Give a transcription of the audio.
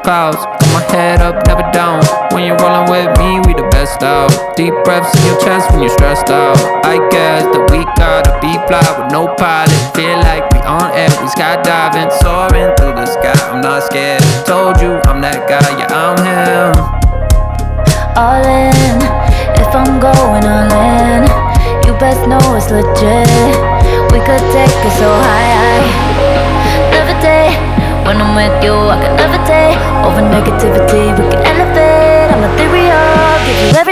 clouds. Got my head up, never down. When you're rolling with me, we the best out. Deep breaths in your chest when you're stressed out. I guess that we gotta be fly with no pilot. Feel like we on air, we skydiving, soaring through the sky. I'm not scared. Told you I'm that guy, yeah I'm him. All in, if I'm going all in, you best know it's legit. We could take it so high. Levitate, when I'm with you I can levitate. Over negativity we can elevate. I'm ethereal, give you everything.